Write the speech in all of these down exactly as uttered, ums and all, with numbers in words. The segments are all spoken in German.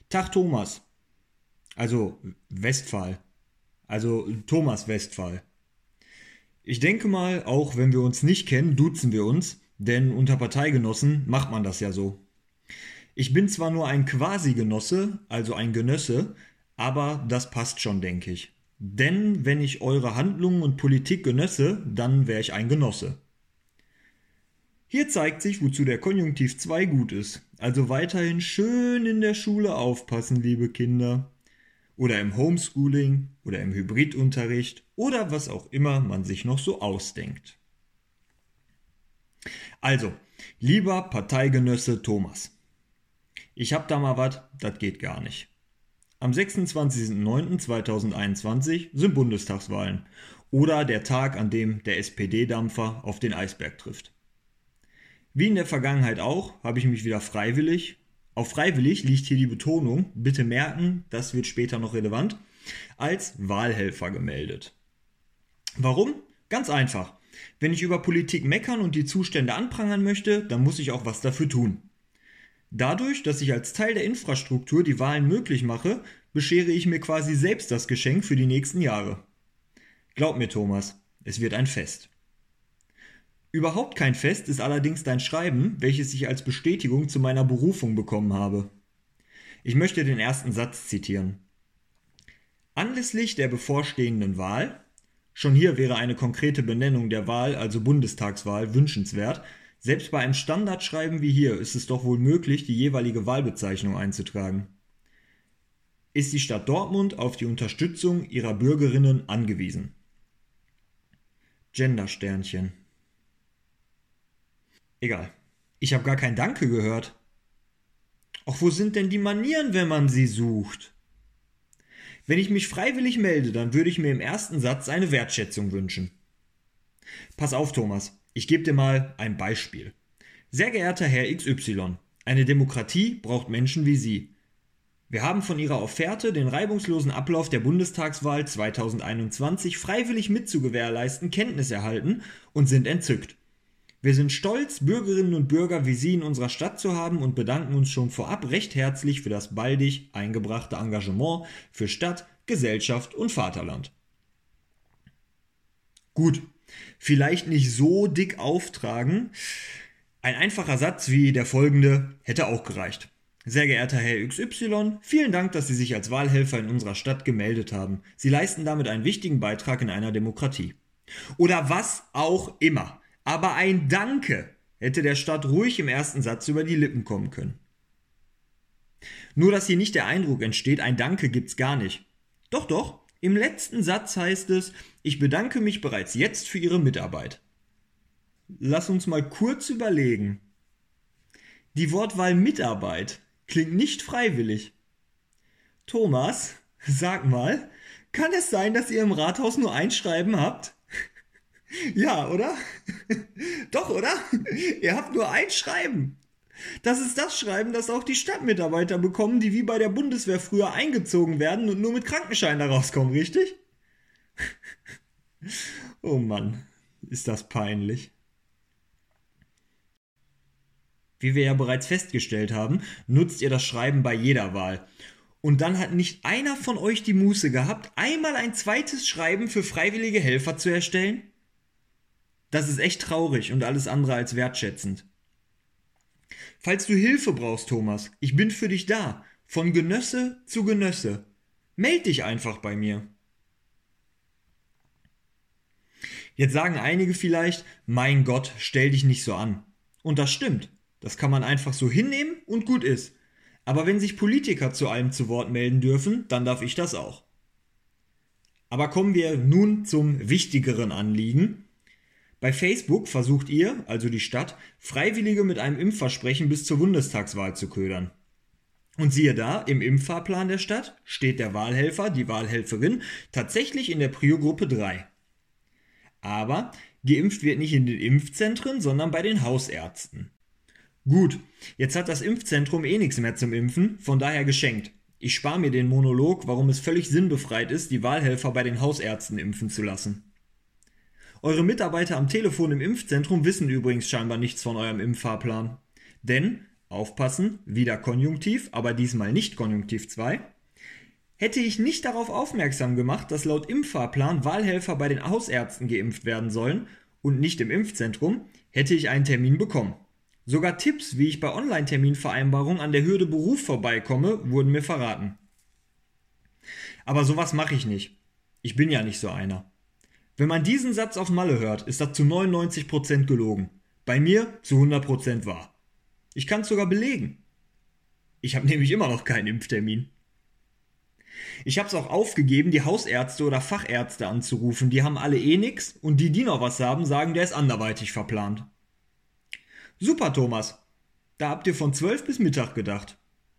Tag Thomas. Also Westphal. Also Thomas Westphal. Ich denke mal, auch wenn wir uns nicht kennen, duzen wir uns, denn unter Parteigenossen macht man das ja so. Ich bin zwar nur ein Quasi-Genosse, also ein Genösse, aber das passt schon, denke ich. Denn wenn ich eure Handlungen und Politik genösse, dann wäre ich ein Genosse. Hier zeigt sich, wozu der Konjunktiv zwei gut ist. Also weiterhin schön in der Schule aufpassen, liebe Kinder. Oder im Homeschooling oder im Hybridunterricht oder was auch immer man sich noch so ausdenkt. Also, lieber Parteigenosse Thomas. Ich hab da mal was, das geht gar nicht. Am sechsundzwanzigsten neunten zweitausendeinundzwanzig sind Bundestagswahlen oder der Tag, an dem der S P D-Dampfer auf den Eisberg trifft. Wie in der Vergangenheit auch, habe ich mich wieder freiwillig, auf freiwillig liegt hier die Betonung, bitte merken, das wird später noch relevant, als Wahlhelfer gemeldet. Warum? Ganz einfach. Wenn ich über Politik meckern und die Zustände anprangern möchte, dann muss ich auch was dafür tun. Dadurch, dass ich als Teil der Infrastruktur die Wahlen möglich mache, beschere ich mir quasi selbst das Geschenk für die nächsten Jahre. Glaub mir, Thomas, es wird ein Fest. Überhaupt kein Fest ist allerdings dein Schreiben, welches ich als Bestätigung zu meiner Berufung bekommen habe. Ich möchte den ersten Satz zitieren. Anlässlich der bevorstehenden Wahl, schon hier wäre eine konkrete Benennung der Wahl, also Bundestagswahl, wünschenswert, selbst bei einem Standardschreiben wie hier ist es doch wohl möglich, die jeweilige Wahlbezeichnung einzutragen. Ist die Stadt Dortmund auf die Unterstützung ihrer Bürgerinnen angewiesen? Gendersternchen. Egal. Ich habe gar kein Danke gehört. Ach, wo sind denn die Manieren, wenn man sie sucht? Wenn ich mich freiwillig melde, dann würde ich mir im ersten Satz eine Wertschätzung wünschen. Pass auf, Thomas, ich gebe dir mal ein Beispiel. Sehr geehrter Herr X Y, eine Demokratie braucht Menschen wie Sie. Wir haben von Ihrer Offerte, den reibungslosen Ablauf der Bundestagswahl zweitausendeinundzwanzig freiwillig mitzugewährleisten, Kenntnis erhalten und sind entzückt. Wir sind stolz, Bürgerinnen und Bürger wie Sie in unserer Stadt zu haben und bedanken uns schon vorab recht herzlich für das baldig eingebrachte Engagement für Stadt, Gesellschaft und Vaterland. Gut, vielleicht nicht so dick auftragen. Ein einfacher Satz wie der folgende hätte auch gereicht. Sehr geehrter Herr X Y, vielen Dank, dass Sie sich als Wahlhelfer in unserer Stadt gemeldet haben. Sie leisten damit einen wichtigen Beitrag in einer Demokratie. Oder was auch immer. Aber ein Danke hätte der Stadt ruhig im ersten Satz über die Lippen kommen können. Nur, dass hier nicht der Eindruck entsteht, ein Danke gibt's gar nicht. Doch, doch, im letzten Satz heißt es, ich bedanke mich bereits jetzt für Ihre Mitarbeit. Lass uns mal kurz überlegen. Die Wortwahl Mitarbeit klingt nicht freiwillig. Thomas, sag mal, kann es sein, dass ihr im Rathaus nur ein Schreiben habt? Ja, oder? Doch, oder? Ihr habt nur ein Schreiben. Das ist das Schreiben, das auch die Stadtmitarbeiter bekommen, die wie bei der Bundeswehr früher eingezogen werden und nur mit Krankenschein da rauskommen, richtig? Oh Mann, ist das peinlich. Wie wir ja bereits festgestellt haben, nutzt ihr das Schreiben bei jeder Wahl. Und dann hat nicht einer von euch die Muße gehabt, einmal ein zweites Schreiben für freiwillige Helfer zu erstellen? Das ist echt traurig und alles andere als wertschätzend. Falls du Hilfe brauchst, Thomas, ich bin für dich da. Von Genösse zu Genösse. Meld dich einfach bei mir. Jetzt sagen einige vielleicht, mein Gott, stell dich nicht so an. Und das stimmt. Das kann man einfach so hinnehmen und gut ist. Aber wenn sich Politiker zu allem zu Wort melden dürfen, dann darf ich das auch. Aber kommen wir nun zum wichtigeren Anliegen. Bei Facebook versucht ihr, also die Stadt, Freiwillige mit einem Impfversprechen bis zur Bundestagswahl zu ködern. Und siehe da, im Impffahrplan der Stadt steht der Wahlhelfer, die Wahlhelferin, tatsächlich in der Prio-Gruppe drei. Aber geimpft wird nicht in den Impfzentren, sondern bei den Hausärzten. Gut, jetzt hat das Impfzentrum eh nichts mehr zum Impfen, von daher geschenkt. Ich spare mir den Monolog, warum es völlig sinnbefreit ist, die Wahlhelfer bei den Hausärzten impfen zu lassen. Eure Mitarbeiter am Telefon im Impfzentrum wissen übrigens scheinbar nichts von eurem Impffahrplan. Denn aufpassen, wieder Konjunktiv, aber diesmal nicht Konjunktiv zwei, hätte ich nicht darauf aufmerksam gemacht, dass laut Impffahrplan Wahlhelfer bei den Hausärzten geimpft werden sollen und nicht im Impfzentrum, hätte ich einen Termin bekommen. Sogar Tipps, wie ich bei Online-Terminvereinbarungen an der Hürde Beruf vorbeikomme, wurden mir verraten. Aber sowas mache ich nicht. Ich bin ja nicht so einer. Wenn man diesen Satz auf Malle hört, ist das zu neunundneunzig Prozent gelogen. Bei mir zu hundert Prozent wahr. Ich kann es sogar belegen. Ich habe nämlich immer noch keinen Impftermin. Ich habe es auch aufgegeben, die Hausärzte oder Fachärzte anzurufen. Die haben alle eh nix und die, die noch was haben, sagen, der ist anderweitig verplant. Super, Thomas. Da habt ihr von zwölf bis Mittag gedacht.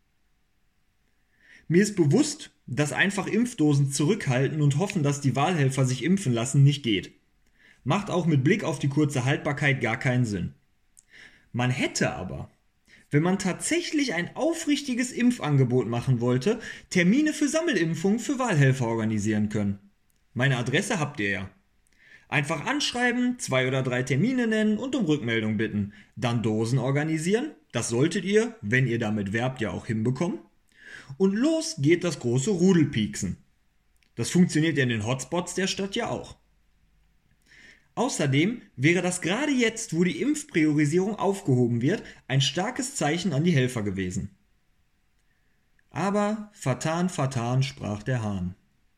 Mir ist bewusst, dass einfach Impfdosen zurückhalten und hoffen, dass die Wahlhelfer sich impfen lassen, nicht geht. Macht auch mit Blick auf die kurze Haltbarkeit gar keinen Sinn. Man hätte aber, wenn man tatsächlich ein aufrichtiges Impfangebot machen wollte, Termine für Sammelimpfungen für Wahlhelfer organisieren können. Meine Adresse habt ihr ja. Einfach anschreiben, zwei oder drei Termine nennen und um Rückmeldung bitten. Dann Dosen organisieren, das solltet ihr, wenn ihr damit werbt, ja auch hinbekommen. Und los geht das große Rudelpieksen. Das funktioniert in den Hotspots der Stadt ja auch. Außerdem wäre das gerade jetzt, wo die Impfpriorisierung aufgehoben wird, ein starkes Zeichen an die Helfer gewesen. Aber vertan, vertan, sprach der Hahn.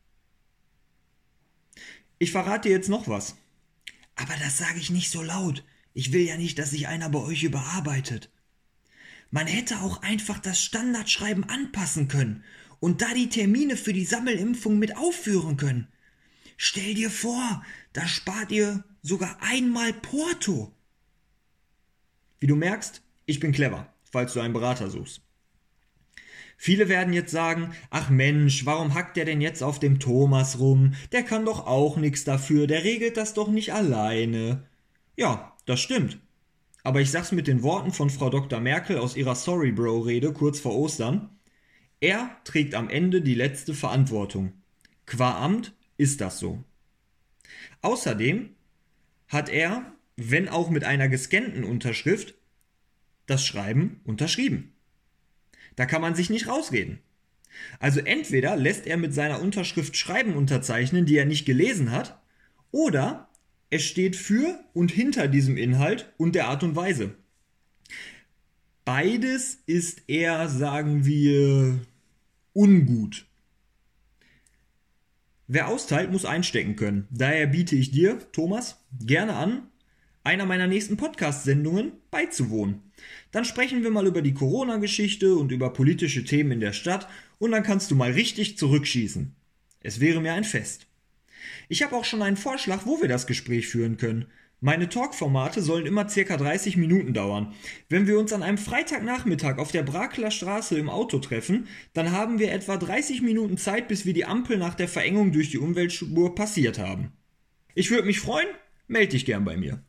Ich verrate dir jetzt noch was. Aber das sage ich nicht so laut. Ich will ja nicht, dass sich einer bei euch überarbeitet. Man hätte auch einfach das Standardschreiben anpassen können und da die Termine für die Sammelimpfung mit aufführen können. Stell dir vor, da spart ihr sogar einmal Porto. Wie du merkst, ich bin clever, falls du einen Berater suchst. Viele werden jetzt sagen, ach Mensch, warum hackt der denn jetzt auf dem Thomas rum? Der kann doch auch nichts dafür, der regelt das doch nicht alleine. Ja, das stimmt. Aber ich sag's mit den Worten von Frau Doktor Merkel aus ihrer Sorry-Bro-Rede kurz vor Ostern. Er trägt am Ende die letzte Verantwortung. Qua Amt ist das so. Außerdem hat er, wenn auch mit einer gescannten Unterschrift, das Schreiben unterschrieben. Da kann man sich nicht rausreden. Also entweder lässt er mit seiner Unterschrift Schreiben unterzeichnen, die er nicht gelesen hat, oder es steht für und hinter diesem Inhalt und der Art und Weise. Beides ist eher, sagen wir, ungut. Wer austeilt, muss einstecken können. Daher biete ich dir, Thomas, gerne an, einer meiner nächsten Podcast-Sendungen beizuwohnen. Dann sprechen wir mal über die Corona-Geschichte und über politische Themen in der Stadt und dann kannst du mal richtig zurückschießen. Es wäre mir ein Fest. Ich habe auch schon einen Vorschlag, wo wir das Gespräch führen können. Meine Talkformate sollen immer circa dreißig Minuten dauern. Wenn wir uns an einem Freitagnachmittag auf der Brakeler Straße im Auto treffen, dann haben wir etwa dreißig Minuten Zeit, bis wir die Ampel nach der Verengung durch die Umweltspur passiert haben. Ich würde mich freuen, melde dich gern bei mir.